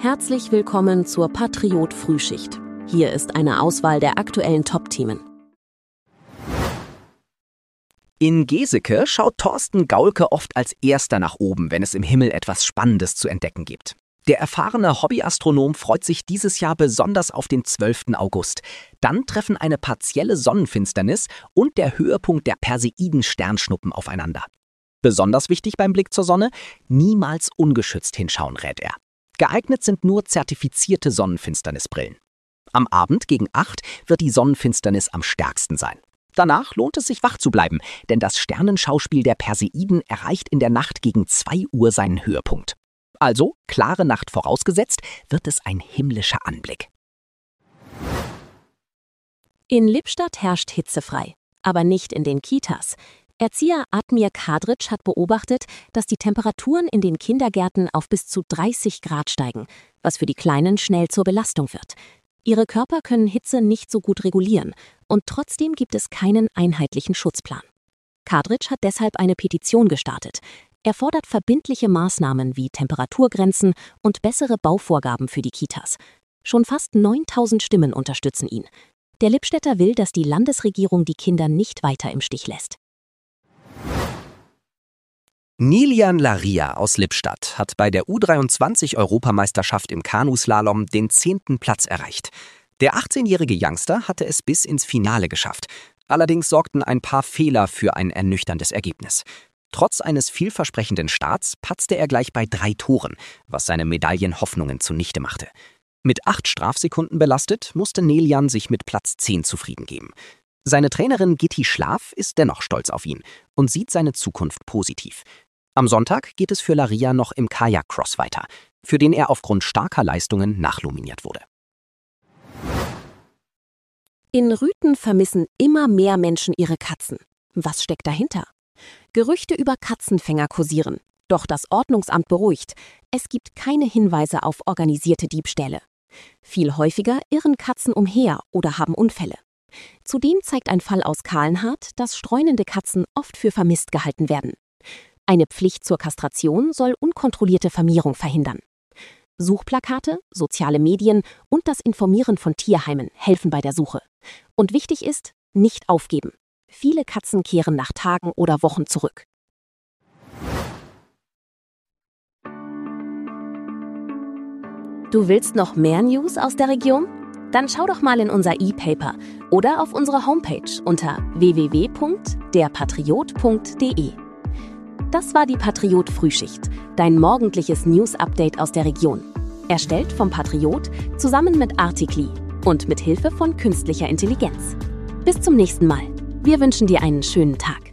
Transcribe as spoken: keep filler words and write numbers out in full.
Herzlich willkommen zur Patriot Frühschicht. Hier ist eine Auswahl der aktuellen Top-Themen. In Geseke schaut Thorsten Gaulke oft als Erster nach oben, wenn es im Himmel etwas Spannendes zu entdecken gibt. Der erfahrene Hobbyastronom freut sich dieses Jahr besonders auf den zwölften August. Dann treffen eine partielle Sonnenfinsternis und der Höhepunkt der Perseiden-Sternschnuppen aufeinander. Besonders wichtig beim Blick zur Sonne: niemals ungeschützt hinschauen, rät er. Geeignet sind nur zertifizierte Sonnenfinsternisbrillen. Am Abend gegen acht wird die Sonnenfinsternis am stärksten sein. Danach lohnt es sich, wach zu bleiben, denn das Sternenschauspiel der Perseiden erreicht in der Nacht gegen zwei Uhr seinen Höhepunkt. Also, klare Nacht vorausgesetzt, wird es ein himmlischer Anblick. In Lippstadt herrscht hitzefrei, aber nicht in den Kitas. Erzieher Admir Kadric hat beobachtet, dass die Temperaturen in den Kindergärten auf bis zu dreißig Grad steigen, was für die Kleinen schnell zur Belastung wird. Ihre Körper können Hitze nicht so gut regulieren und trotzdem gibt es keinen einheitlichen Schutzplan. Kadric hat deshalb eine Petition gestartet. Er fordert verbindliche Maßnahmen wie Temperaturgrenzen und bessere Bauvorgaben für die Kitas. Schon fast neuntausend Stimmen unterstützen ihn. Der Lippstädter will, dass die Landesregierung die Kinder nicht weiter im Stich lässt. Nilian Laria aus Lippstadt hat bei der U dreiundzwanzig-Europameisterschaft im Kanuslalom den zehnten Platz erreicht. Der achtzehnjährige Youngster hatte es bis ins Finale geschafft. Allerdings sorgten ein paar Fehler für ein ernüchterndes Ergebnis. Trotz eines vielversprechenden Starts patzte er gleich bei drei Toren, was seine Medaillenhoffnungen zunichte machte. Mit acht Strafsekunden belastet, musste Nelian sich mit Platz zehn zufrieden geben. Seine Trainerin Gitti Schlaf ist dennoch stolz auf ihn und sieht seine Zukunft positiv. Am Sonntag geht es für Laria noch im Kajak-Cross weiter, für den er aufgrund starker Leistungen nachnominiert wurde. In Rüthen vermissen immer mehr Menschen ihre Katzen. Was steckt dahinter? Gerüchte über Katzenfänger kursieren. Doch das Ordnungsamt beruhigt. Es gibt keine Hinweise auf organisierte Diebstähle. Viel häufiger irren Katzen umher oder haben Unfälle. Zudem zeigt ein Fall aus Kahlenhardt, dass streunende Katzen oft für vermisst gehalten werden. Eine Pflicht zur Kastration soll unkontrollierte Vermehrung verhindern. Suchplakate, soziale Medien und das Informieren von Tierheimen helfen bei der Suche. Und wichtig ist, nicht aufgeben. Viele Katzen kehren nach Tagen oder Wochen zurück. Du willst noch mehr News aus der Region? Dann schau doch mal in unser E-Paper oder auf unsere Homepage unter w w w punkt der patriot punkt d e. Das war die Patriot Frühschicht, dein morgendliches News-Update aus der Region. Erstellt vom Patriot zusammen mit Artikli und mit Hilfe von künstlicher Intelligenz. Bis zum nächsten Mal. Wir wünschen dir einen schönen Tag.